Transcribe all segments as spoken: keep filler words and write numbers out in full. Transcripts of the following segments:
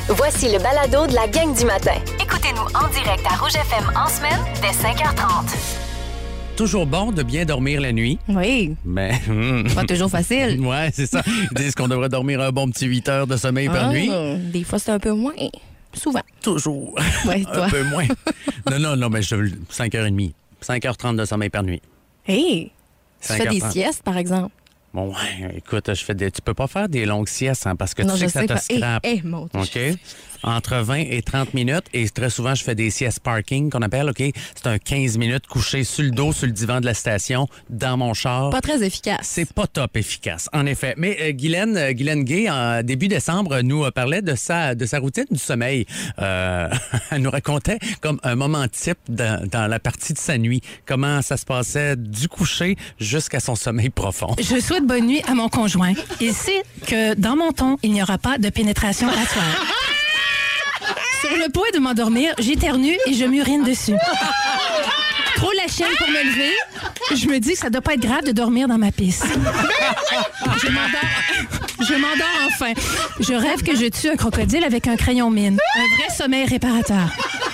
Voici le balado de la gang du matin. Écoutez-nous en direct à Rouge F M en semaine dès cinq heures trente. Toujours bon de bien dormir la nuit. Oui. Mais. Pas toujours facile. Ouais, c'est ça. Ils disent qu'on devrait dormir un bon petit huit heures de sommeil par Ah, nuit. Des fois, c'est un peu moins. Souvent. Toujours. Ouais, toi. Un peu moins. Non, non, non, mais je cinq heures trente. cinq heures trente de sommeil par nuit. Hey! Tu fais des cinq heures trente. siestes, par exemple? Bon, ouais, écoute, je fais des. Tu peux pas faire des longues siestes, hein, parce que Non, tu sais je que ça sais te pas. scrape. Eh, eh, mon Dieu, OK? je sais. Entre vingt et trente minutes. Et très souvent, je fais des siestes parking qu'on appelle, OK? C'est un quinze minutes couché sur le dos, sur le divan de la station, dans mon char. Pas très efficace. C'est pas top efficace, en effet. Mais euh, Guylaine, euh, Guylaine Gay, en début décembre, nous euh, parlait de sa, de sa routine du sommeil. Euh, elle nous racontait comme un moment type dans, dans la partie de sa nuit. Comment ça se passait du coucher jusqu'à son sommeil profond. Je souhaite bonne nuit à mon conjoint. Il sait que dans mon ton, il n'y aura pas de pénétration à soir. Sur le point de m'endormir, j'éternue et je m'urine dessus. Trop la chienne pour me lever. Je me dis que ça doit pas être grave de dormir dans ma pisse. Je m'endors. Je m'endors enfin. Je rêve que je tue un crocodile avec un crayon mine. Un vrai sommeil réparateur.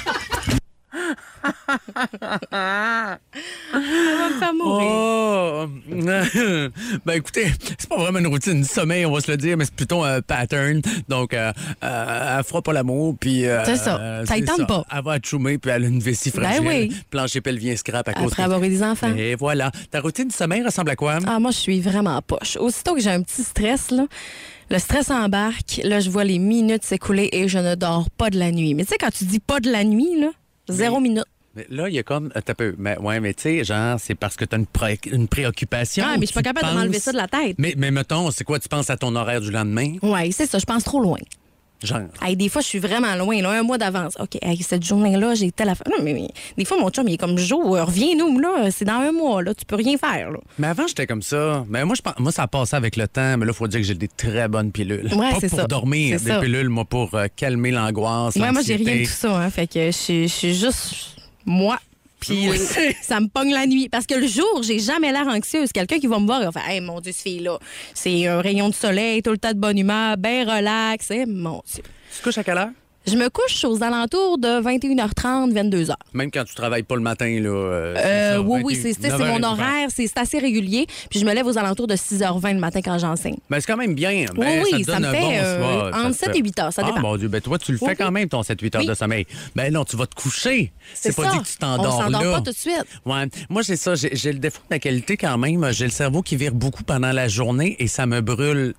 Ça va me faire mourir. Oh! Ben écoutez, c'est pas vraiment une routine du sommeil, on va se le dire, mais c'est plutôt un pattern. Donc, euh, euh, elle fera pas l'amour, puis... Euh, C'est ça. euh, Ça y c'est tente pas. Elle va choumer, puis elle a une vessie fragile. Ben oui. Plancher pelvien scrap à cause Après avoir eu des enfants. Et voilà. Ta routine du sommeil ressemble à quoi? Ah, moi, je suis vraiment poche. Aussitôt que j'ai un petit stress, là, le stress embarque. Là, je vois les minutes s'écouler et je ne dors pas de la nuit. Mais tu sais, quand tu dis pas de la nuit, là, zéro minute. Mais là, il y a comme... euh, T'as peu. Mais, ouais, mais tu sais, genre, c'est parce que t'as une, pré- une préoccupation. Ah, mais je suis pas tu capable de m'enlever penses- ça de la tête. Mais, mais mettons, c'est quoi? Tu penses à ton horaire du lendemain? Oui, c'est ça. Je pense trop loin. Genre... Hey, des fois, je suis vraiment loin, là, un mois d'avance. OK, hey, cette journée-là, j'ai telle affaire. Non, mais, mais des fois, mon chum, il est comme Jo, euh, reviens-nous, là, c'est dans un mois, là, tu peux rien faire, là. Mais avant, j'étais comme ça. Mais moi, je pense, moi, ça a passé avec le temps. Mais là, il faut dire que j'ai des très bonnes pilules. Ouais, pas c'est pour ça. dormir, C'est des ça. pilules, moi, pour euh, calmer l'angoisse. Ouais, moi, j'ai l'anxiété. rien de tout ça, hein. Fait que je suis- je suis juste moi. Puis Oui. euh, ça me pogne la nuit. Parce que le jour, j'ai jamais l'air anxieuse. Quelqu'un qui va me voir, il va faire « Hey, mon Dieu, cette fille-là, c'est un rayon de soleil, tout le temps de bonne humeur, bien relax. » Eh, mon Dieu. Tu te couches à quelle heure? Je me couche aux alentours de vingt et une heures trente, vingt-deux heures. Même quand tu travailles pas le matin, là. Euh, c'est Euh, ça, oui, oui, vingt et une, c'est c'est- neuf c'est heures mon et horaire, c'est c'est assez régulier. Puis je me lève aux alentours de six heures vingt le matin quand j'enseigne. Ben, c'est quand même bien. Oui, Ben, oui, te ça donne me un fait, bon euh, soir. entre te sept fait- et huit heures, ça Ah, dépend. mon Dieu, ben toi, tu le fais Oui, quand oui. même, ton sept huit heures Oui. de sommeil. Ben non, tu vas te coucher. C'est pas ça. dit que tu t'endors On s'endort là. pas tout de suite. Ouais. Moi, j'ai ça. J'ai j'ai le défaut de la qualité quand même. J'ai le cerveau qui vire beaucoup pendant la journée et ça me brûle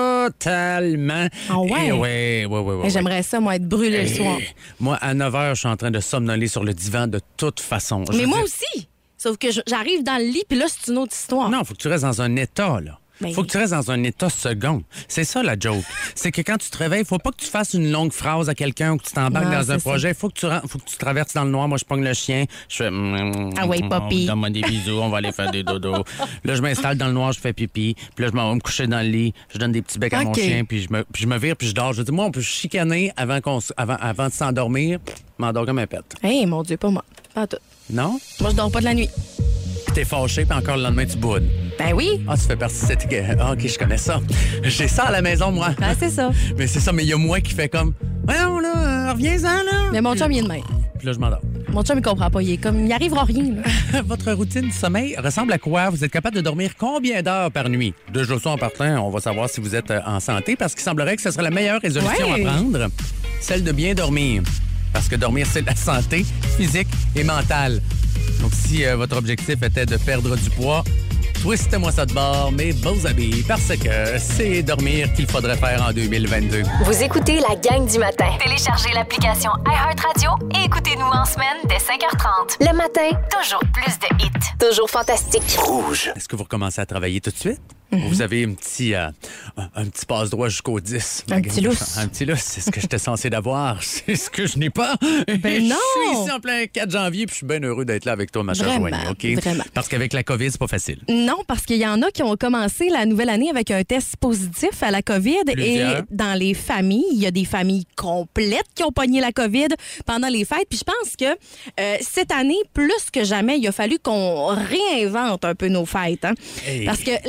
totalement. Ah ouais? Et ouais, ouais, ouais, ouais, Mais ouais. J'aimerais ça, moi, être brûlée le Et soir. Moi, à neuf heures, je suis en train de somnoler sur le divan de toute façon. Je Mais veux moi dire- aussi. Sauf que je- j'arrive dans le lit, puis là, c'est une autre histoire. Non, faut que tu restes dans un état, là. Ben- Faut que tu restes dans un état second. C'est ça, la joke. C'est que quand tu te réveilles, faut pas que tu fasses une longue phrase à quelqu'un ou que tu t'embarques Non, dans un c'est ça. projet. Faut que tu ren- faut que tu traverses dans le noir. Moi, je pogne le chien. Je fais... Ah ouais, papy. Donne-moi des bisous, on va aller faire des dodos. Là, je m'installe dans le noir, je fais pipi. Puis là, je m'en vais me coucher dans le lit. Je donne des petits becs à mon OK. chien. Puis je me, puis je me vire, puis je dors. Je dis, moi, on peut chicaner avant, qu'on, s- avant, avant de s'endormir. Je m'endors comme un pet. Hey, mon Dieu, pas moi. Pas tout. Non? Moi, je dors pas de la nuit. Puis t'es fâché, puis encore le lendemain, tu boudes. Ben oui. Ah, tu fais partie de cette... Ah, OK, je connais ça. J'ai ça à la maison, moi. Ben, c'est ça. Mais c'est ça, mais il y a moi qui fait comme... Voyons, là, euh, reviens-en, là. Mais mon chum, il est de même. Puis là, je m'endors. Mon chum, il comprend pas. Il est comme, il arrivera rien, là. Votre routine du sommeil ressemble à quoi? Vous êtes capable de dormir combien d'heures par nuit? Déjà ça en partant, on va savoir si vous êtes euh, en santé, parce qu'il semblerait que ce serait la meilleure résolution Ouais. à prendre, celle de bien dormir. Parce que dormir, c'est la santé physique et mentale. Donc, si euh, votre objectif était de perdre du poids, twistez-moi ça de bord, mes beaux habits, parce que c'est dormir qu'il faudrait faire en deux mille vingt-deux. Vous écoutez la gang du matin. Téléchargez l'application iHeartRadio et écoutez-nous en semaine dès cinq heures trente. Le matin, Toujours plus de hits. toujours fantastique. Est-ce que vous recommencez à travailler tout de suite? Ou vous avez un petit, euh, un, un petit passe-droit jusqu'au dix? Un petit lousse. Un petit lousse, c'est ce que j'étais censé d'avoir. C'est ce que je n'ai pas. Ben non! Je suis ici en plein quatre janvier, puis je suis bien heureux d'être là avec toi, ma chère Vraiment, Joanie. OK? vraiment. Parce qu'avec la COVID, c'est pas facile. Non, parce qu'il y en a qui ont commencé la nouvelle année avec un test positif à la COVID. Plusieurs. Et dans les familles, il y a des familles complètes qui ont pogné la COVID pendant les fêtes. Puis je pense que euh, cette année, plus que jamais, il a fallu qu'on réinvente un peu nos fêtes. Hein? Hey. Parce que les, les,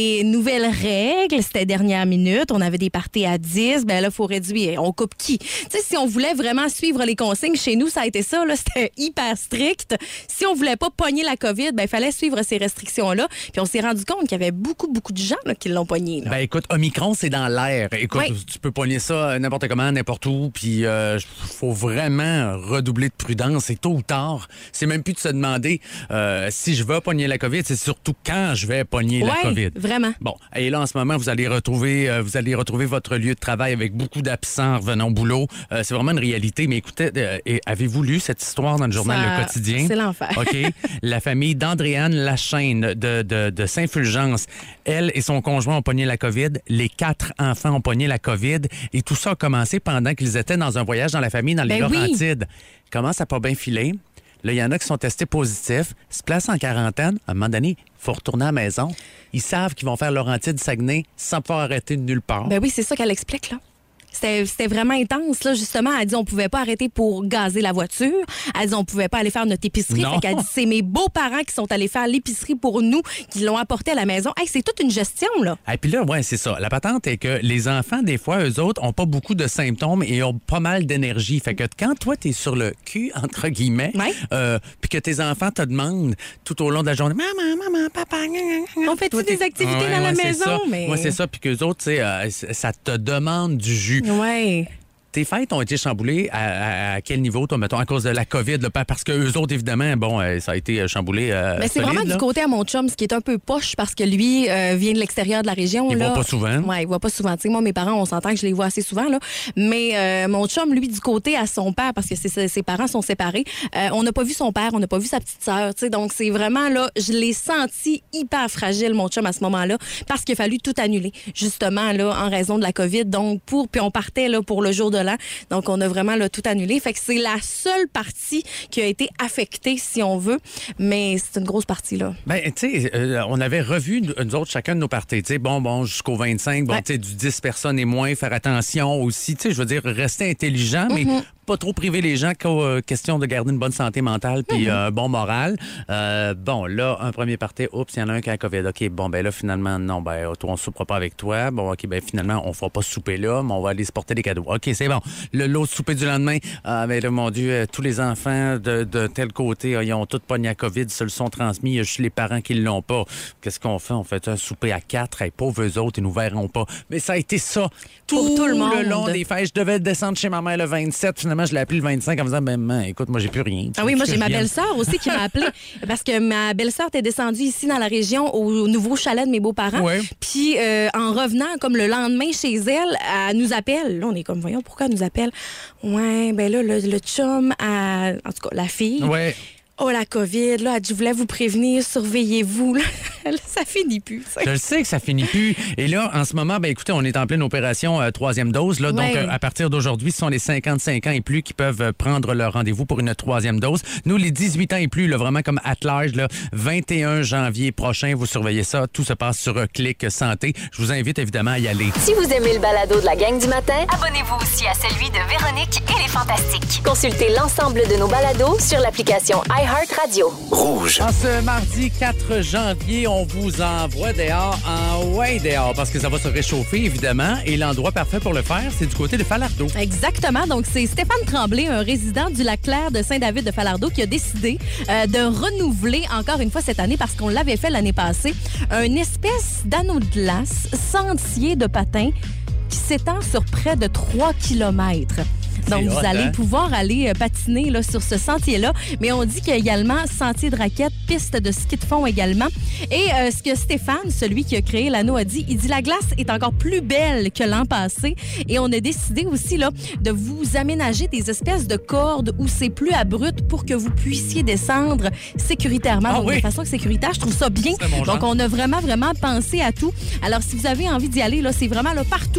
les nouvelles règles, c'était dernière minute. On avait des parties à dix. Ben là, il faut réduire. On coupe qui? Tu sais, si on voulait vraiment suivre les consignes, chez nous, ça a été ça. Là, c'était hyper strict. Si on voulait pas pogner la COVID, ben il fallait suivre ces restrictions-là. Puis on s'est rendu compte qu'il y avait beaucoup, beaucoup de gens là, qui l'ont pogné. Là. Ben écoute, Omicron, c'est dans l'air. Écoute, Oui. tu peux pogner ça n'importe comment, n'importe où. Puis il euh, faut vraiment redoubler de prudence. Et tôt ou tard, c'est même plus de se demander euh, si je vais pogner la COVID, c'est surtout quand je vais pogner la Ouais, COVID. vraiment. Bon, et là, en ce moment, vous allez retrouver, euh, vous allez retrouver votre lieu de travail avec beaucoup d'absents revenant au boulot. Euh, c'est vraiment une réalité. Mais écoutez, euh, et avez-vous lu cette histoire dans le journal Ça- Le Quotidien? c'est l'enfer. OK. La famille d'Andréane Lachaine de, de, de Saint-Fulgence, elle et son conjoint ont pogné la COVID. Les quatre enfants ont pogné la COVID. Et tout ça a commencé pendant qu'ils étaient dans un voyage dans la famille dans les Ben oui. Laurentides. Comment ça n'a pas bien filé? Là, il y en a qui sont testés positifs, se placent en quarantaine. À un moment donné, il faut retourner à la maison. Ils savent qu'ils vont faire Laurentides, Saguenay sans pouvoir arrêter de nulle part. Ben oui, c'est ça qu'elle explique, là. C'était, c'était vraiment intense, là, justement. Elle dit on pouvait pas arrêter pour gazer la voiture. Elle dit on pouvait pas aller faire notre épicerie. Non. Fait qu'elle dit c'est mes beaux-parents qui sont allés faire l'épicerie pour nous, qui l'ont apporté à la maison. Hey, c'est toute une gestion, là. Et puis là, ouais, c'est ça. La patente est que les enfants, des fois, eux autres, ont pas beaucoup de symptômes et ont pas mal d'énergie. Fait que quand toi, t'es sur le cul, entre guillemets, Ouais. euh, puis que tes enfants te demandent tout au long de la journée, maman, maman, papa, gna, gna, gna. On fait-tu Toi, t'es- des activités Ouais, dans la ouais, c'est maison? ça. Mais... Ouais, c'est ça. Puis qu'eux autres, tu sais, euh, ça te demande du jus. Ouais. Tes fêtes ont été chamboulées à, à- à quel niveau, toi, mettons, à cause de la COVID? Là, parce que eux autres, évidemment, bon, euh, ça a été chamboulé. Euh, Mais c'est solide, vraiment là. du côté à mon chum, ce qui est un peu poche parce que lui euh, vient de l'extérieur de la région. Il là. voit pas souvent. Ouais, il voit pas souvent. Tu sais, moi, mes parents, on s'entend que je les vois assez souvent, là. Mais euh, mon chum, lui, du côté à son père, parce que c'est- ses, ses parents sont séparés, euh, on n'a pas vu son père, on n'a pas vu sa petite sœur. Tu sais, donc c'est vraiment là, je l'ai senti hyper fragile, mon chum, à ce moment-là, parce qu'il a fallu tout annuler, justement là, en raison de la COVID. Donc pour, puis on partait là pour le jour de l'an. Donc on a vraiment là, tout annulé. Fait que c'est la seule partie qui a été affectée, si on veut, mais c'est une grosse partie là. Ben, tu sais, euh, on avait revu, nous nous autres, chacun de nos parties. Tu sais, bon, bon, jusqu'au vingt-cinq, bon, Ouais. tu sais, du dix personnes et moins, faire attention aussi. Tu sais, je veux dire, rester intelligent, mais pas trop priver les gens qu'aux euh, question de garder une bonne santé mentale puis euh, un bon moral. Euh, bon, là, un premier party, oups, il y en a un qui a la COVID. OK, bon, ben là, finalement, non, ben, toi, on ne soupera pas avec toi. Bon, OK, ben, finalement, on ne fera pas souper là, mais on va aller se porter des cadeaux. OK, c'est bon. Le l'autre souper du lendemain, ah, ben là, mon Dieu, euh, tous les enfants de, de tel côté, euh, ils ont tous pogné la COVID, se le sont transmis. Il y a juste les parents qui ne l'ont pas. Qu'est-ce qu'on fait? On fait un souper à quatre. Hey, pauvres eux autres, ils nous verront pas. Mais ça a été ça. Pour tout le monde. Le long des fêtes. Je devais descendre chez ma mère le vingt-sept. Finalement, je l'ai appelé le vingt-cinq en me disant, ben, man, écoute, moi, j'ai plus rien. Ah oui, moi, j'ai ma Rien. belle-sœur aussi qui m'a appelée parce que ma belle-sœur était descendue ici dans la région au nouveau chalet de mes beaux-parents. Ouais. Puis, euh, en revenant, comme le lendemain chez elle, elle nous appelle. Là, on est comme, voyons, pourquoi elle nous appelle? Ouais, ben là, le, le chum, à, en tout cas, la fille. Ouais. Oh, la COVID, là, elle dit, je voulais vous prévenir, surveillez-vous. Là, ça finit plus. ça. Je le sais que ça finit plus. Et là, en ce moment, ben écoutez, on est en pleine opération euh, troisième dose. Là, Donc, Ouais. euh, à partir d'aujourd'hui, ce sont les cinquante-cinq ans et plus qui peuvent euh, prendre leur rendez-vous pour une troisième dose. Nous, les dix-huit ans et plus, là, vraiment comme at large, là, vingt et un janvier prochain, vous surveillez ça. Tout se passe sur euh, Clic Santé. Je vous invite évidemment à y aller. Si vous aimez le balado de la gang du matin, Abonnez-vous aussi à celui de Véronique et les Fantastiques. consultez l'ensemble de nos balados sur l'application iHeartRadio. Rouge. En ce mardi quatre janvier, on vous envoie dehors en ouais dehors parce que ça va se réchauffer, évidemment. Et l'endroit parfait pour le faire, c'est du côté de Falardeau. Exactement. Donc, c'est Stéphane Tremblay, un résident du Lac-Clair de Saint-David de Falardeau, qui a décidé euh, de renouveler encore une fois cette année, parce qu'on l'avait fait l'année passée, une espèce d'anneau de glace, sentier de patins qui s'étend sur près de trois kilomètres. Donc, C'est vous hot, allez hein? pouvoir aller euh, patiner là, sur ce sentier-là. Mais on dit qu'il y a également sentier de raquettes, piste de ski de fond également. Et euh, ce que Stéphane, celui qui a créé l'anneau, a dit, il dit la glace est encore plus belle que l'an passé. Et on a décidé aussi là, de vous aménager des espèces de cordes où c'est plus abrupt pour que vous puissiez descendre sécuritairement. Ah Donc, oui? de façon sécuritaire, je trouve ça bien. C'est mon genre. Donc, on a vraiment, vraiment pensé à tout. Alors, si vous avez envie d'y aller, là, c'est vraiment là, partout.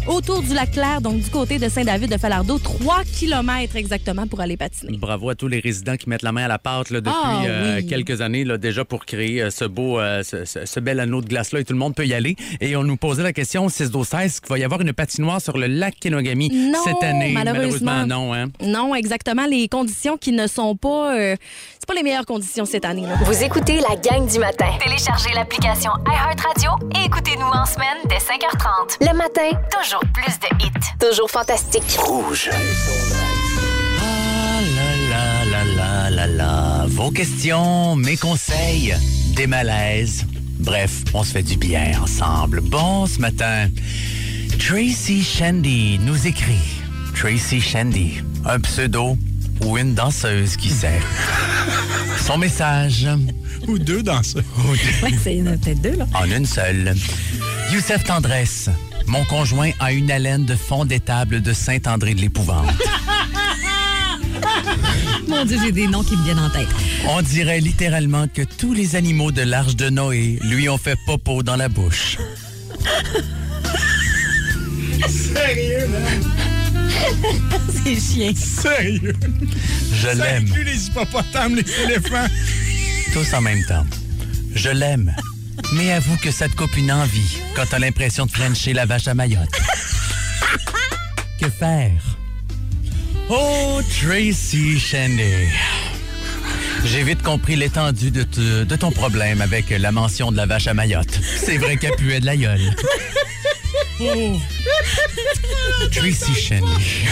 autour du lac Clair, donc du côté de Saint-David-de-Falardeau. Trois kilomètres exactement pour aller patiner. Bravo à tous les résidents qui mettent la main à la pâte là, depuis Ah, euh, oui. quelques années là, déjà pour créer euh, ce beau, euh, ce, ce- ce bel anneau de glace-là et tout le monde peut y aller. Et on nous posait la question au six douze seize qu'il va y avoir une patinoire sur le lac Kenogami Non, cette année. malheureusement. non. Hein? Non, exactement. Les conditions qui ne sont pas... euh, c'est pas les meilleures conditions cette année. Là. Vous écoutez la gang du matin. Téléchargez l'application iHeartRadio et écoutez-nous en semaine dès cinq heures trente. Le matin, Toujours plus de hits. toujours fantastique. Rouge. Ah là là là là là là. Vos questions, mes conseils, des malaises. Bref, on se fait du bien ensemble. Bon, ce matin, Tracy Shandy nous écrit. Tracy Shandy, un pseudo ou une danseuse, qui sait. Son message. Ou deux danseurs. Oui, c'est il y en a peut-être deux, là. En une seule. Youssef Tendresse. Mon conjoint a une haleine de fond d'étable de Saint-André de l'Épouvante. Mon Dieu, j'ai des noms qui me viennent en tête. On dirait littéralement que tous les animaux de l'Arche de Noé lui ont fait popo dans la bouche. Sérieux, man? C'est chien. Sérieux? Je Ça l'aime. inclut les hippopotames, les éléphants. Tous en même temps. Je l'aime. Mais avoue que ça te coupe une envie quand t'as l'impression de frencher la vache à Mayotte. Que faire? Oh, Tracy Shandy. J'ai vite compris l'étendue de, te- de ton problème avec la mention de la vache à Mayotte. C'est vrai qu'elle puait de la gueule. Oh. Tracy Shandy.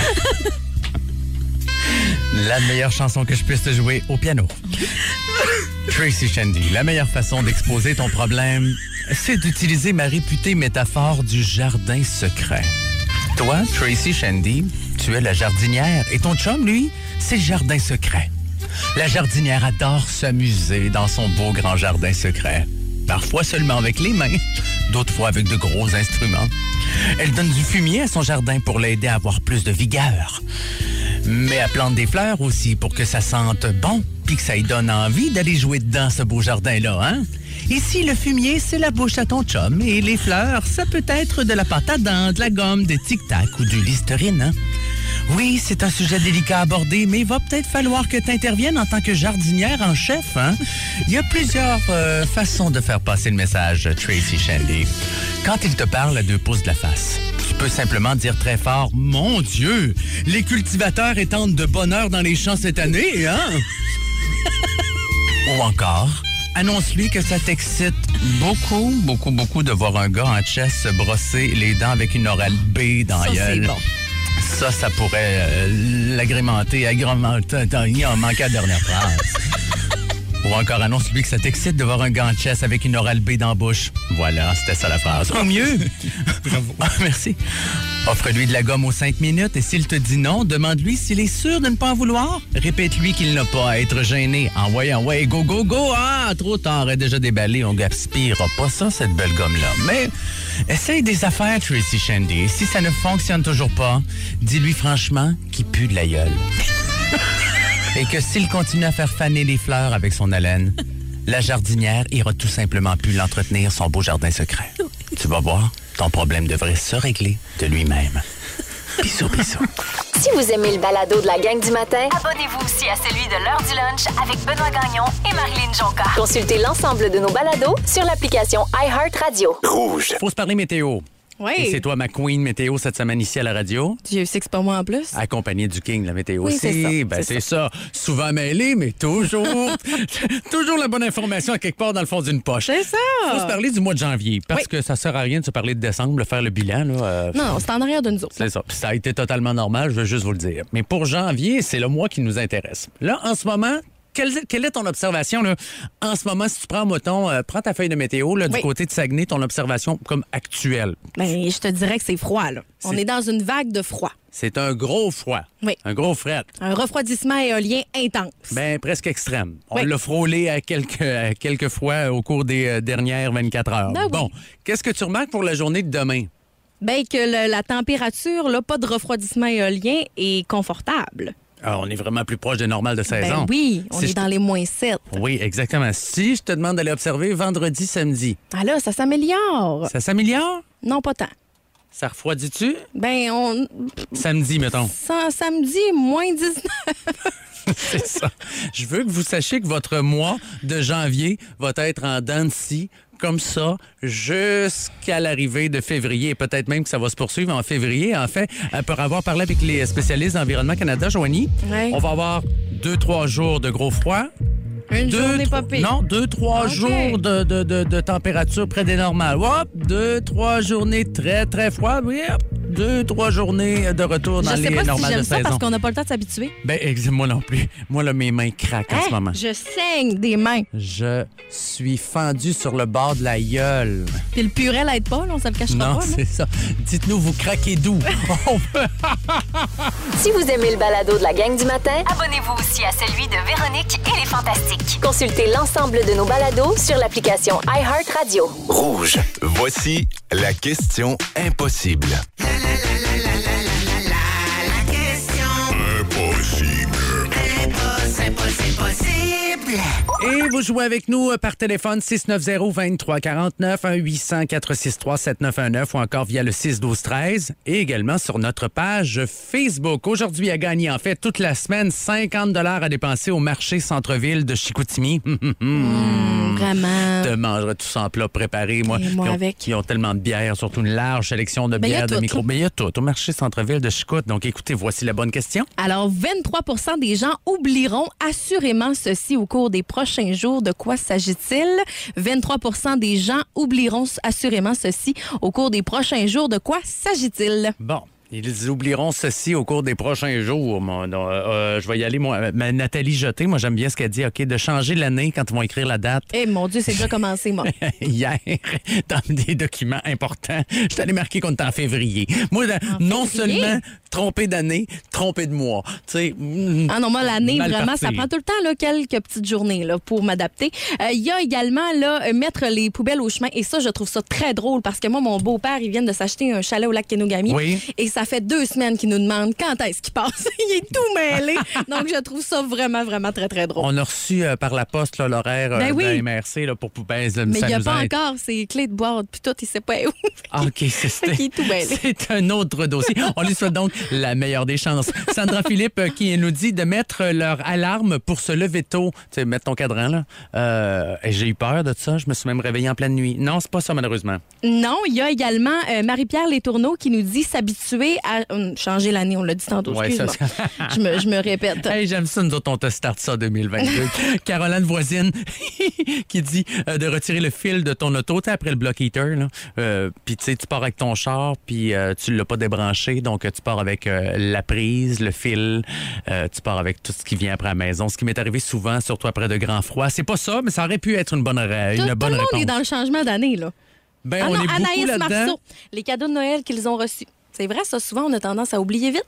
La meilleure chanson que je puisse te jouer au piano. Tracy Shandy, la meilleure façon d'exposer ton problème, c'est d'utiliser ma réputée métaphore du jardin secret. Toi, Tracy Shandy, tu es la jardinière et ton chum, lui, c'est le jardin secret. La jardinière adore s'amuser dans son beau grand jardin secret. Parfois seulement avec les mains, d'autres fois avec de gros instruments. Elle donne du fumier à son jardin pour l'aider à avoir plus de vigueur. Mais elle plante des fleurs aussi pour que ça sente bon puis que ça lui donne envie d'aller jouer dedans ce beau jardin-là, hein? Ici, le fumier, c'est la bouche à ton chum et les fleurs, ça peut être de la pâte à dents, de la gomme, des tic-tac ou du Listerine, hein? Oui, c'est un sujet délicat à aborder, mais il va peut-être falloir que tu interviennes en tant que jardinière en chef, hein? Il y a plusieurs euh, façons de faire passer le message, Tracy Shandy. Quand il te parle à deux pouces de la face, tu peux simplement dire très fort « Mon Dieu, les cultivateurs étendent de bonheur dans les champs cette année, hein? » Ou encore, annonce-lui que ça t'excite beaucoup, beaucoup, beaucoup de voir un gars en chess se brosser les dents avec une Oral-B dans la Ça, c'est gueule. bon. Ça, ça pourrait euh, l'agrémenter, agrémenter. Attends, il en manquait la dernière phrase. Ou encore, annonce-lui que ça t'excite de voir un gant de chess avec une Oral-B dans la bouche. Voilà, c'était ça la phrase. Ou mieux. Bravo. Ah, merci. Offre-lui de la gomme aux cinq minutes et s'il te dit non, demande-lui s'il est sûr de ne pas en vouloir. Répète-lui qu'il n'a pas à être gêné. Envoie, envoie, go, go, go. Ah, trop tard, elle est déjà déballée. On gaspillera pas ça, cette belle gomme-là. Mais essaye des affaires, Tracy Shandy. Si ça ne fonctionne toujours pas, dis-lui franchement qu'il pue de la gueule. Et que s'il continue à faire faner les fleurs avec son haleine, la jardinière ira tout simplement plus l'entretenir son beau jardin secret. Tu vas voir, ton problème devrait se régler de lui-même. Bisous, bisous. Si vous aimez le balado de la gang du matin, Abonnez-vous aussi à celui de l'heure du lunch avec Benoît Gagnon et Marilyn Jonca. consultez l'ensemble de nos balados sur l'application iHeartRadio. Rouge. Faut se parler météo. Oui. Et c'est toi, ma queen météo, cette semaine ici à la radio. Dieu sait que c'est pas moi en plus. Accompagné du King, la météo Oui, aussi. c'est ça, Ben, c'est c'est ça. Souvent mêlé, mais toujours, toujours la bonne information à quelque part dans le fond d'une poche. C'est ça. Faut se parler du mois de janvier, parce Oui. que ça sert à rien de se parler de décembre, de faire le bilan. Là, euh, Non, non, c'est en arrière de nous autres. C'est ça. Puis ça a été totalement normal, je veux juste vous le dire. Mais pour janvier, c'est le mois qui nous intéresse. Là, en ce moment, quelle, quelle est ton observation? Là? En ce moment, si tu prends, mettons, euh, prends ta feuille de météo là, du Oui. côté de Saguenay, ton observation comme actuelle. Ben, je te dirais que c'est froid, là. On C'est- est dans une vague de froid. C'est un gros froid. Oui. Un gros fret. Un refroidissement éolien intense. Ben, presque extrême. On Oui. l'a frôlé à quelques, à quelques fois au cours des euh, dernières vingt-quatre heures. Ben oui. Bon, qu'est-ce que tu remarques pour la journée de demain? Ben, que le- la température, là, pas de refroidissement éolien, est confortable. Ah, on est vraiment plus proche de normal de seize Ben ans. oui, on Si est je te- dans les moins sept. Oui, exactement. Si je te demande d'aller observer vendredi, samedi, Ah là, ça s'améliore. ça s'améliore? Non, pas tant. Ça refroidit-tu? Ben, on... Samedi, mettons. Sans- samedi, moins dix-neuf. C'est ça. Je veux que vous sachiez que votre mois de janvier va être en dents de scie, comme ça, jusqu'à l'arrivée de février. Et peut-être même que ça va se poursuivre en février. En fait, pour avoir parlé avec les spécialistes d'Environnement Canada, Joanie, Ouais. on va avoir deux, trois jours de gros froid. Une Deux, journée tro- pas pire. Non, deux, trois OK. jours de, de, de, de température près des normales. Hop, deux, trois journées très, très froides. Oui, hop, deux, trois journées de retour dans Je sais les pas si normales j'aime de ça saison. parce qu'on n'a pas le temps de s'habituer. Ben, ex- moi non plus. Moi, là, mes mains craquent en Hein? ce moment. Je saigne des mains. Je suis fendu sur le bord de la gueule. Puis le purée l'aide pas, là, on se le cachera Non, pas. là. c'est ça. Dites-nous, vous craquez d'où? On veut- Si vous aimez le balado de la gang du matin, Abonnez-vous aussi à celui de Véronique et les Fantastiques. consultez l'ensemble de nos balados sur l'application iHeartRadio. Rouge. Voici la question impossible. Et vous jouez avec nous euh, par téléphone six neuf zéro, deux trois quatre neuf, un huit cents, quatre six trois, sept neuf un neuf ou encore via le six douze treize et également sur notre page Facebook. Aujourd'hui, à gagner en fait toute la semaine cinquante dollars à dépenser au marché centre-ville de Chicoutimi. Hum, vraiment. Te mangerais tout ça en plat préparé, moi. Et moi Ils ont, avec. ils ont tellement de bières, surtout une large sélection de Ben, y a bières, de tout, micro. là. Mais il y a tout au marché centre-ville de Chicout. Donc écoutez, voici la bonne question. Alors, vingt-trois pour cent des gens oublieront assurément ceci au cours des prochains jours. De quoi s'agit-il? vingt-trois pour cent des gens oublieront assurément ceci au cours des prochains jours. De quoi s'agit-il? Bon. Ils oublieront ceci au cours des prochains jours. Moi. Donc, euh, euh, je vais y aller, moi. Ma Nathalie Jeté, moi, j'aime bien ce qu'elle dit, OK, de changer l'année quand ils vont écrire la date. Eh, mon Dieu, c'est déjà commencé, moi. Hier, dans des documents importants, je t'allais marquer qu'on était en février. Moi, non février? seulement trompé d'année, trompé de mois. Tu sais, mm, Ah non, moi, l'année, mal vraiment, parti. ça prend tout le temps là, quelques petites journées là, pour m'adapter. Euh, Il y a également là, euh, mettre les poubelles au chemin. Et ça, je trouve ça très drôle parce que moi, mon beau-père, il vient de s'acheter un chalet au lac Kenogami. Oui. Et ça fait deux semaines qu'il nous demande quand est-ce qu'il passe. Il est tout mêlé. Donc, je trouve ça vraiment, vraiment très, très drôle. on a reçu euh, par la poste là, l'horaire euh, Ben oui. de la M R C là, pour poubelles. Mais il n'y a pas encore ses clés de boîte. Puis tout, il sait pas où. Ah, OK, c'est, Fait qu'il est tout mêlé. c'est un autre dossier. On lui souhaite donc la meilleure des chances. Sandra Philippe euh, qui nous dit de mettre leur alarme pour se lever tôt. Tu sais, mettre ton cadran, là. Euh, et j'ai eu peur de ça. Je me suis même réveillée en pleine nuit. Non, c'est pas ça, malheureusement. Non, il y a également euh, Marie-Pierre Letourneau qui nous dit s'habituer à hum, changer l'année. On l'a dit tantôt. Ouais, ça, Excuse-moi. je, me, je me répète. Hey, j'aime ça, nous autres, on te start ça deux mille vingt-deux. Caroline Voisine qui dit euh, de retirer le fil de ton auto, tu sais, après le block heater, là. Euh, puis tu sais, tu pars avec ton char, puis euh, tu l'as pas débranché, donc euh, tu pars avec euh, la prise, le fil, euh, tu pars avec tout ce qui vient après à la maison. Ce qui m'est arrivé souvent, surtout après de grands froids. C'est pas ça, mais ça aurait pu être une bonne, euh, Tout, une tout bonne le monde réponse. est dans le changement d'année, là. Ben, Ah on non, est beaucoup Anaïs là-dedans. Marceau, les cadeaux de Noël qu'ils ont reçus. C'est vrai, ça, souvent, on a tendance à oublier vite.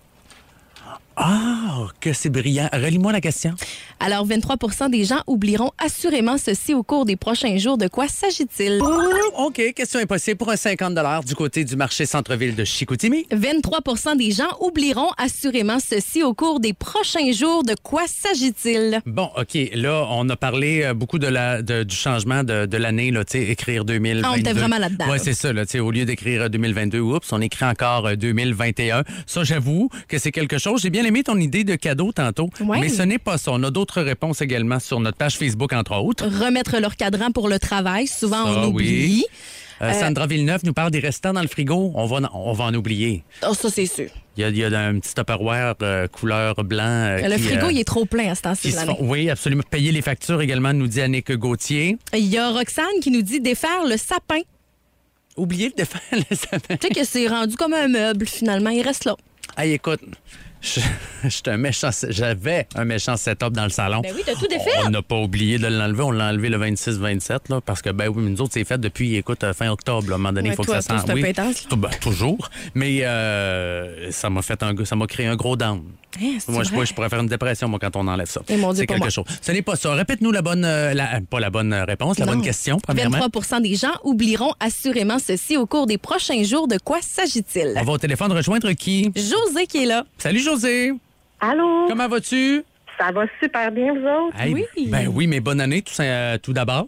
Ah, que c'est brillant. Relis-moi la question. Alors, vingt-trois pour cent des gens oublieront assurément ceci au cours des prochains jours. De quoi s'agit-il? OK, question impossible pour un cinquante dollars du côté du marché centre-ville de Chicoutimi. vingt-trois pour cent des gens oublieront assurément ceci au cours des prochains jours. De quoi s'agit-il? Bon, OK, là, on a parlé euh, beaucoup de la, de- du changement de, de l'année, là, tu sais, écrire deux mille vingt-deux. Ah, on était vraiment là-dedans, Oui, là. c'est ça, là, tu sais, au lieu d'écrire euh, deux mille vingt-deux, oups, on écrit encore euh, deux mille vingt et un. Ça, j'avoue que c'est quelque chose. J'ai bien aimé ton idée de cadeau tantôt, Ouais. mais ce n'est pas ça. On a d'autres réponses également sur notre page Facebook, entre autres. Remettre leur cadran pour le travail. Souvent, Ça, on oublie. oui. Euh, Sandra Villeneuve nous parle des restants dans le frigo. On va, en- on va en oublier. Oh, ça, c'est sûr. Il y a, il y a un petit Tupperware euh, couleur blanc. euh, Le qui, frigo, euh, il est trop plein à ce temps-ci qui de se l'année. font- oui, absolument. Payer les factures également, nous dit Annick Gauthier. Il y a Roxane qui nous dit défaire le sapin. Oubliez de faire le sapin. Tu sais que c'est rendu comme un meuble, finalement. Il reste là. Hey, écoute, je, j'étais un méchant, j'avais un méchant setup dans le salon. Ben oui, t'as tout défait. On n'a pas oublié de l'enlever. On l'a enlevé le vingt-six vingt-sept, là, parce que, ben oui, mais nous autres, c'est fait depuis, écoute, fin octobre. Là. À un moment donné, il Ouais, faut toi, que ça toi, sente. c'est un Oui, peu intense, là. Tout- ben, toujours. Mais euh, ça m'a fait un, ça m'a créé un gros down. Hein, c'est Moi, je, vrai? pourrais- je pourrais faire une dépression, moi, quand on enlève ça. Eh, mon Dieu, c'est pour quelque moi. chose. Ce n'est pas ça. Répète-nous la bonne, euh, la, pas la bonne réponse, la Non. bonne question, premièrement. vingt-trois pour cent des gens oublieront assurément ceci au cours des prochains jours. De quoi s'agit-il? On va au téléphone rejoindre qui? José qui est là. Salut, José. Allô? Comment vas-tu? Ça va super bien, vous autres? Hey, Oui. Ben oui, mais bonne année tout, ça, euh, tout d'abord.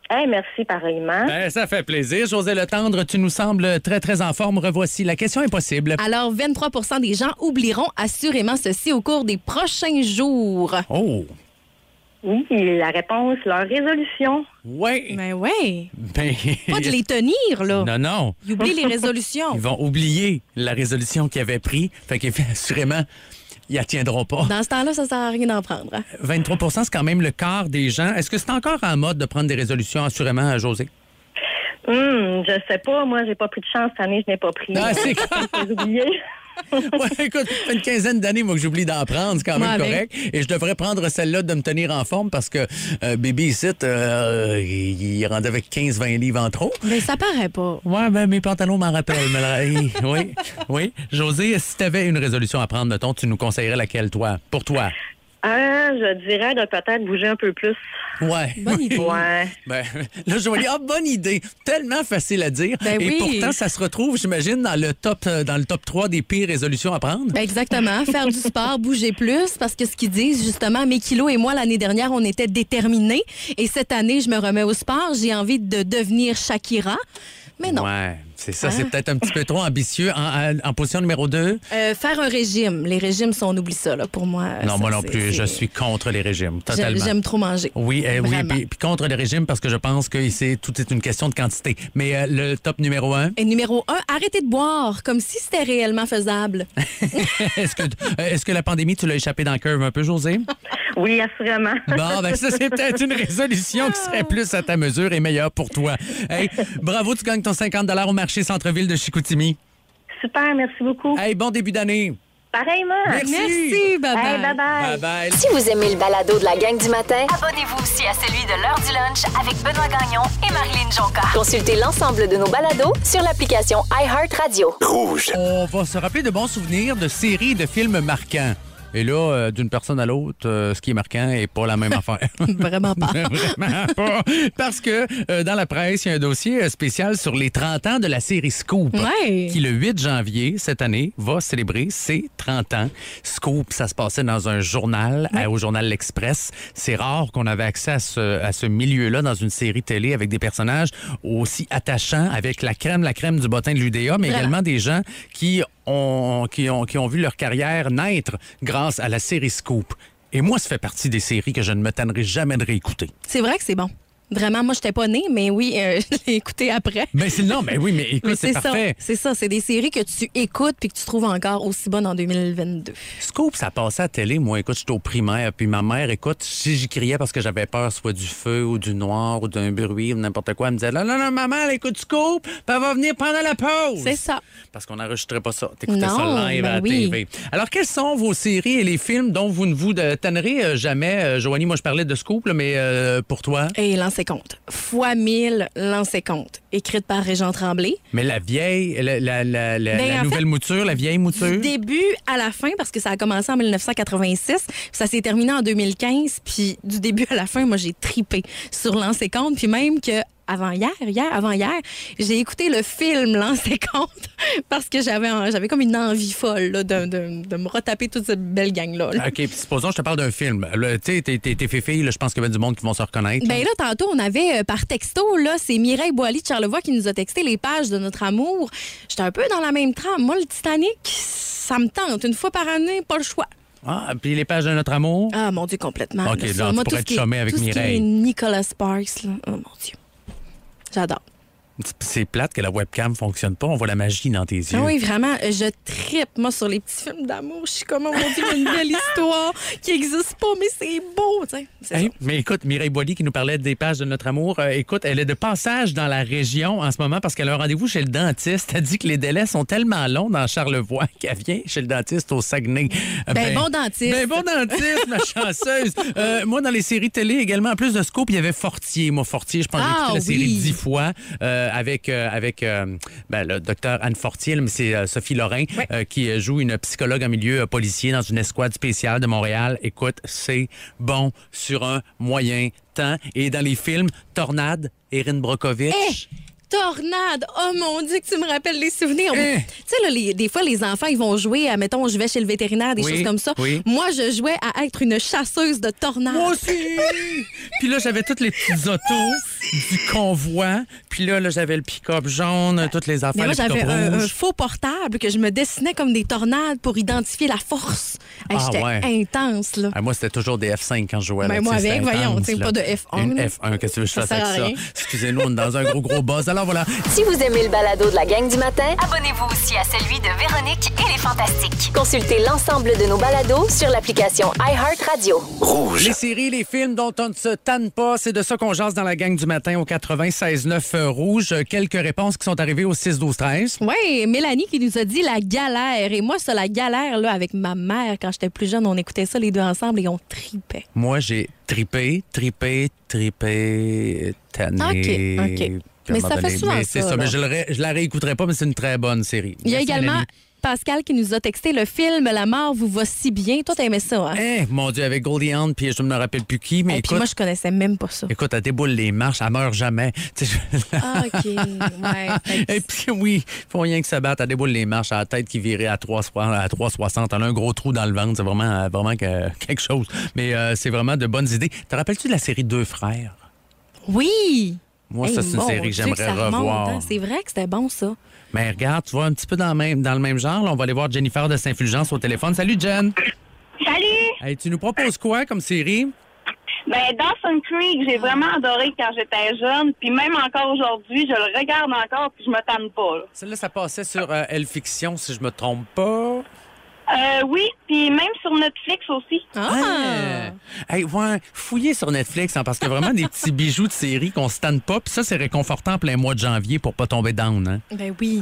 Hey, merci pareillement. Ben, ça fait plaisir. José Letendre, tu nous sembles très, très en forme. Revoici la question impossible. Alors, vingt-trois pour cent des gens oublieront assurément ceci au cours des prochains jours. Oh! Oui, la réponse, leur résolution. Oui. Ben oui. Ben... Pas de les tenir, là. Non, non. Ils oublient les résolutions. Ils vont oublier la résolution qu'ils avaient prise. Fait qu'assurément, ils la tiendront pas. Dans ce temps-là, ça sert à rien d'en prendre. Hein? vingt-trois pour cent, c'est quand même le quart des gens. Est-ce que c'est encore en mode de prendre des résolutions, assurément, José? Hum, je sais pas. Moi, j'ai pas pris de chance cette année. Je n'ai pas pris. Ah, c'est quand... J'ai oublié. Ouais, écoute, ça fait une quinzaine d'années, moi, que j'oublie d'en prendre. C'est quand même Ouais, correct. Et je devrais prendre celle-là de me tenir en forme parce que euh, Baby ici, euh, il, il rendait avec quinze vingt livres en trop. Mais ça paraît pas. Ouais, ben mes pantalons m'en rappellent. Mais, oui, oui. José, si tu avais une résolution à prendre, mettons, tu nous conseillerais laquelle, toi? Pour toi? Euh, je dirais de peut-être bouger un peu plus. Ouais. Bonne idée. Ouais. Ben, là, je vais dire, ah, bonne idée. Tellement facile à dire. Ben Et oui. pourtant, ça se retrouve, j'imagine, dans le top euh, dans le top trois des pires résolutions à prendre. Ben exactement. Faire du sport, bouger plus, parce que ce qu'ils disent, justement, mes kilos et moi, l'année dernière, on était déterminés. Et cette année, je me remets au sport. J'ai envie de devenir Shakira. Mais non. Ouais, c'est ça. Hein? C'est peut-être un petit peu trop ambitieux. En, en- en position numéro deux, Euh, faire un régime. Les régimes, ça, on oublie ça, là, pour moi. non, ça, moi non c'est- plus. Je c'est- suis contre les régimes, J'aime, totalement. j'aime trop manger. Oui, euh, oui, Vraiment. puis, puis contre les régimes parce que je pense que c'est tout est une question de quantité. Mais euh, le top numéro un, Et numéro un, arrêtez de boire, comme si c'était réellement faisable. est-ce que euh, est-ce que la pandémie, tu l'as échappé dans le curve un peu, José? Oui, assurément. Bon, ben ça, c'est peut-être une résolution qui serait plus à ta mesure et meilleure pour toi. Hey, bravo, tu gagnes ton cinquante dollars au marché centre-ville de Chicoutimi. Super, merci beaucoup. Hey, bon début d'année. Pareillement. Merci. Merci, bye Hey, bye. bye bye. Bye-bye. Si vous aimez le balado de la gang du matin, Abonnez-vous aussi à celui de l'heure du lunch avec Benoît Gagnon et Marilyn Jonca. consultez l'ensemble de nos balados sur l'application iHeartRadio. Rouge. On va se rappeler de bons souvenirs de séries et de films marquants. Et là, euh, d'une personne à l'autre, euh, ce qui est marquant n'est pas la même affaire. Vraiment pas. Vraiment pas. Parce que euh, dans la presse, il y a un dossier euh, spécial sur les trente ans de la série Scoop. Ouais. Qui, le huit janvier, cette année, va célébrer ses trente ans. Scoop, ça se passait dans un journal, euh, au journal L'Express. C'est rare qu'on avait accès à ce, à ce milieu-là dans une série télé avec des personnages aussi attachants, avec la crème, la crème du bottin de l'U D A, mais Vraiment. également des gens qui ont, qui, ont, qui ont vu leur carrière naître grâce à la série Scoop. Et moi, ça fait partie des séries que je ne me tannerai jamais de réécouter. C'est vrai que c'est bon. Vraiment, moi, je n'étais pas née, mais oui, euh, je l'ai écouté après. Mais c'est non, mais oui, mais écoute, Mais c'est c'est parfait. ça. C'est ça. C'est des séries que tu écoutes puis que tu trouves encore aussi bonnes en deux mille vingt-deux. Scoop, ça passait à la télé. Moi, écoute, j'étais au primaire, puis ma mère, écoute, si j'y criais parce que j'avais peur, soit du feu ou du noir ou d'un bruit ou n'importe quoi, elle me disait, non, non, non, maman, elle écoute Scoop, puis elle va venir pendant la pause. C'est ça. Parce qu'on n'enregistrait pas ça. T'écoutais Non, ça live ben à la oui. T V. Alors, quelles sont vos séries et les films dont vous ne vous euh, tannerez euh, jamais? Euh, Joanie, moi, je parlais de Scoop, là, mais euh, pour toi? Et Lancez compte. Fois mille, Lancez compte. Écrite par Régent Tremblay. Mais la vieille, la, la, la, la- Ben, la en nouvelle fait, mouture, la vieille mouture? Du début à la fin, parce que ça a commencé en dix-neuf cent quatre-vingt-six, puis ça s'est terminé en deux mille quinze, puis du début à la fin, moi, j'ai tripé sur Lancez compte, puis même que avant hier, hier, avant hier, j'ai écouté le film Lancez compte parce que j'avais un- j'avais comme une envie folle là, de, de, de me retaper toute cette belle gang-là. là. OK, puis supposons, je te parle d'un film. Là, Tu sais, t'es- t'es t'es fille, là, je pense qu'il y a du monde qui vont se reconnaître. Ben là, tantôt, on avait euh, par texto, là, c'est Mireille Boily de Charlevoix qui nous a texté les pages de notre amour. J'étais un peu dans la même trame. Moi, le Titanic, ça me tente. Une fois par année, pas le choix. Ah, puis les pages de notre amour? Ah, mon Dieu, complètement. OK, là. là, Ça, tu moi, pourrais tout ce être qui est- chômé avec tout ce qui Mireille. est Nicolas Sparks, là. Oh, mon Dieu. J'adore. C'est plate que la webcam fonctionne pas. On voit la magie dans tes yeux. Ah oui, vraiment, je trippe, moi, sur les petits films d'amour. Je suis comme, oh mon Dieu, il y a une belle histoire qui n'existe pas, mais c'est beau, tu sais. C'est Hey, ça. mais écoute, Mireille Boily qui nous parlait des pages de notre amour, euh, écoute, elle est de passage dans la région en ce moment parce qu'elle a un rendez-vous chez le dentiste. Elle dit que les délais sont tellement longs dans Charlevoix qu'elle vient chez le dentiste au Saguenay. Euh, Ben, bon dentiste. Ben bon dentiste, ma chanceuse. Euh, moi, dans les séries télé également, en plus de Scoop, il y avait Fortier. Moi, Fortier, je pense que j'ai Ah, écouté la série oui. dix fois euh, avec, euh, avec euh, ben, le docteur Anne Fortier, mais c'est euh, Sophie Lorrain Ouais. euh, qui euh, joue une psychologue en milieu euh, policier dans une escouade spéciale de Montréal. Écoute, c'est bon sur un moyen temps. Et dans les films, Tornade, Erin Brockovich. Eh! Tornade! Oh mon Dieu, que tu me rappelles les souvenirs. Eh! Tu sais, là, les- des fois, les enfants, ils vont jouer à, mettons, je vais chez le vétérinaire, des Oui, choses comme ça. oui. Moi, je jouais à être une chasseuse de tornades. Moi aussi! Puis là, j'avais toutes les petites autos. du convoi. Puis là, là j'avais le pick-up jaune, toutes les affaires. Mais moi, le j'avais pick-up un, un rouge. faux portable que je me dessinais comme des tornades pour identifier la force. Hey, Ah, J'étais ouais. intense, là. Ah, moi, c'était toujours des F cinq quand je jouais. Ben, là, moi, tu sais, avec, c'était voyons, intense, tu sais, là. pas de F un, Une là. F un, qu'est-ce que tu veux que je Ça fasse sert avec à ça? rien. Excusez-nous, on est dans un gros, gros buzz. Alors voilà. Si vous aimez le balado de la gang du matin, Abonnez-vous aussi à celui de Véronique et les Fantastiques. consultez l'ensemble de nos balados sur l'application iHeartRadio. Rouge. Les séries, les films dont on ne se tanne pas, c'est de ça qu'on jase dans la gang du matin au quatre-vingt-seize neuf euh, Rouge. Quelques réponses qui sont arrivées au six douze treize. Oui, Mélanie qui nous a dit la galère. Et moi, c'est la galère là, avec ma mère. Quand j'étais plus jeune, on écoutait ça les deux ensemble et on tripait. Moi, j'ai tripé, tripé, tripé, tanné. OK, OK. Puis à un Mais moment ça fait donné- souvent mais c'est ça, ça. là. Mais je, le ré- je la réécouterai pas, mais c'est une très bonne série. Il y a Merci, également Mélanie. Pascal qui nous a texté le film La mort vous va si bien. Toi, t'aimais ça, hein? Eh, mon Dieu, avec Goldie Hawn, puis je ne me rappelle plus qui, mais Et puis écoute, moi, je connaissais même pas ça. écoute, elle déboule les marches, elle meurt jamais. Tu sais, je- Ah, OK. Ouais. Et puis oui, faut rien que ça batte, elle déboule les marches, à la tête qui virait à trois soixante, elle a un gros trou dans le ventre, c'est vraiment, vraiment que- quelque chose. Mais euh, c'est vraiment de bonnes idées. Te rappelles-tu de la série Deux frères? Oui! Moi, Hey, ça, c'est une mon série que Dieu, j'aimerais ça remonte, revoir. hein. C'est vrai que c'était bon, ça. Mais regarde, tu vois, un petit peu dans le même, dans le même genre, là, on va aller voir Jennifer de Saint-Fulgence au téléphone. Salut, Jen! Salut! Hey, tu nous proposes quoi comme série? Ben, Dawson Creek, j'ai vraiment adoré quand j'étais jeune. Puis même encore aujourd'hui, je le regarde encore puis je me tanne pas. là. Celle-là, ça passait sur euh, Elle Fiction, si je me trompe pas. Euh, oui, puis même sur Netflix aussi. Ah! Hey, ouais, fouillez sur Netflix, hein, parce qu'il y a vraiment des petits bijoux de série qu'on se tanne pas. Puis ça, c'est réconfortant en plein mois de janvier pour pas tomber down. Hein. Ben oui.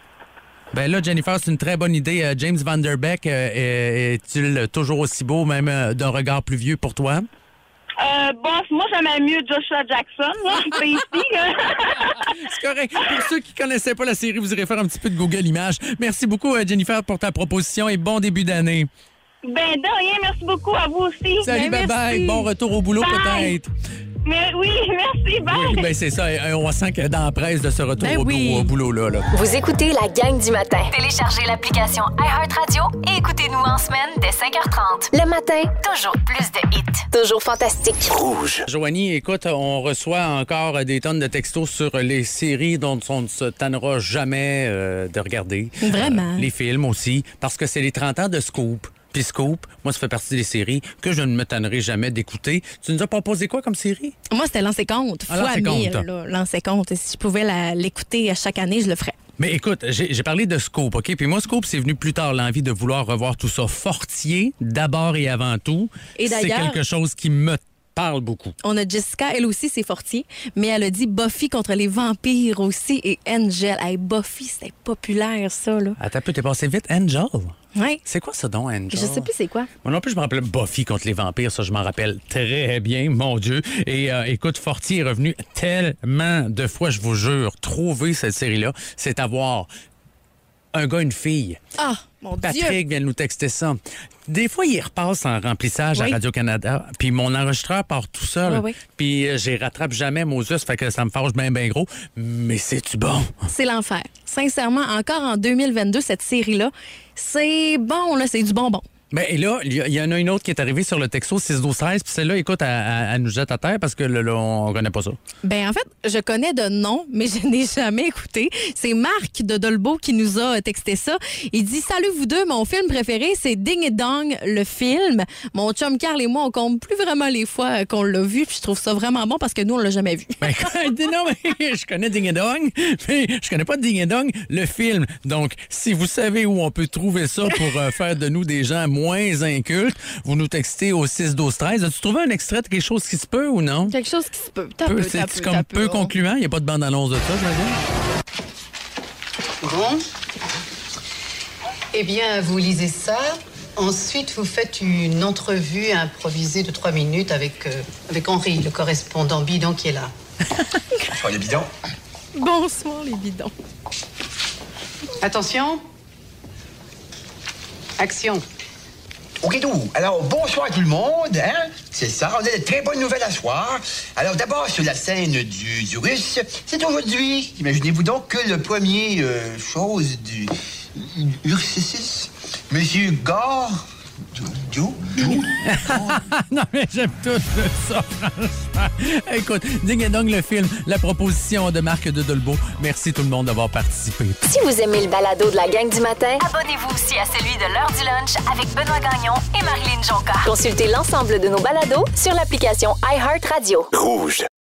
Ben là, Jennifer, c'est une très bonne idée. Euh, James Van Der Beek, euh, est- est-il toujours aussi beau, même euh, d'un regard plus vieux pour toi? Euh, bon, moi, j'aimais mieux Joshua Jackson, là. C'est ici, là. C'est correct. Pour ceux qui connaissaient pas la série, vous irez faire un petit peu de Google Images. Merci beaucoup, euh, Jennifer, pour ta proposition et bon début d'année. Ben, de rien, merci beaucoup à vous aussi. Salut, Ben, bye-bye. merci. Bon retour au boulot, Bye. peut-être. Mais oui, merci, bye. Oui, ben c'est ça. Euh, On sent que dans la presse de ce retour Ben au, oui. au- au boulot, là. là. Vous écoutez la gang du matin. Téléchargez l'application iHeartRadio et écoutez-nous en semaine dès cinq heures trente. Le matin, Toujours plus de hits. toujours fantastique. Rouge. Joanie, écoute, on reçoit encore des tonnes de textos sur les séries dont on ne se tannera jamais euh, de regarder. Vraiment. Euh, les films aussi, parce que c'est les trente ans de Scoop. Puis Scoop, moi, ça fait partie des séries que je ne me tannerai jamais d'écouter. Tu nous as proposé quoi comme série? Moi, c'était Lancez compte. Ah, Fois Lancez compte. mille, là. Lancez compte. Si je pouvais la- l'écouter à chaque année, je le ferais. Mais écoute, j'ai j'ai parlé de Scoop, OK? Puis moi, Scoop, c'est venu plus tard l'envie de vouloir revoir tout ça. Fortier, d'abord et avant tout. Et c'est d'ailleurs- quelque chose qui me parle beaucoup. On a Jessica, elle aussi, c'est Fortier, mais elle a dit Buffy contre les vampires aussi et Angel. Hey, Buffy, c'était populaire, ça, là. Attends un peu, t'es passé vite. Angel? Ouais. C'est quoi ça, donc, Angel? Je sais plus c'est quoi. Moi non plus, je me rappelle Buffy contre les vampires. Ça, je m'en rappelle très bien, mon Dieu. Et euh, écoute, Fortier est revenu tellement de fois, je vous jure. Trouver cette série-là, c'est avoir un gars, une fille. Ah, mon Dieu. Patrick vient de nous texter ça. Des fois, il repasse en remplissage Oui. à Radio-Canada, puis mon enregistreur part tout seul. Oui, oui. Puis euh, j'y rattrape jamais Moses, fait que ça me fâche bien, bien gros. Mais c'est-tu bon? C'est l'enfer. Sincèrement, encore en deux mille vingt-deux, cette série-là, c'est bon, là, c'est du bonbon. Ben, et là, il y, y en a une autre qui est arrivée sur le texto six douze treize, puis celle-là, écoute, elle, elle- elle nous jette à terre parce que là, là, on connaît pas ça. Ben en fait, je connais de nom, mais je n'ai jamais écouté. C'est Marc de Dolbeau qui nous a texté ça. Il dit « Salut vous deux, mon film préféré, c'est Ding et Dong, le film. Mon chum Carl et moi, on compte plus vraiment les fois qu'on l'a vu, puis je trouve ça vraiment bon parce que nous, on l'a jamais vu. Ben, non, mais je connais Ding et Dong, mais je connais pas Ding et Dong, le film. Donc, si vous savez où on peut trouver ça pour euh, faire de nous des gens moins incultes, vous nous textez au six douze treize. As-tu trouvé un extrait de quelque chose qui se peut ou non? Quelque chose qui se peut. T'as Peu, peu, c'est t'as peu, comme t'as peu peu. concluant. Il n'y a pas de bande-annonce de ça, je veux dire. Bon. Eh bien, vous lisez ça. Ensuite, vous faites une entrevue improvisée de trois minutes avec, euh, avec Henri, le correspondant bidon qui est là. Bonsoir les bidons. Bonsoir, les bidons. Attention. Action. OK, tout. Alors, bonsoir tout le monde. Hein? C'est ça, on a de très bonnes nouvelles à soir. Alors, d'abord, sur la scène du, du russe, c'est aujourd'hui, imaginez-vous donc, que le premier euh, chose du Ursus, Monsieur Gore, du, du, du, Non, mais j'aime tout ça, franchement. Écoute, Ding et Dong, le film, la proposition de Marc de Dolbeau. Merci tout le monde d'avoir participé. Si vous aimez le balado de la gang du matin, Abonnez-vous aussi à celui de l'heure du lunch avec Benoît Gagnon et Marilyn Jonca. consultez l'ensemble de nos balados sur l'application iHeartRadio. Rouge.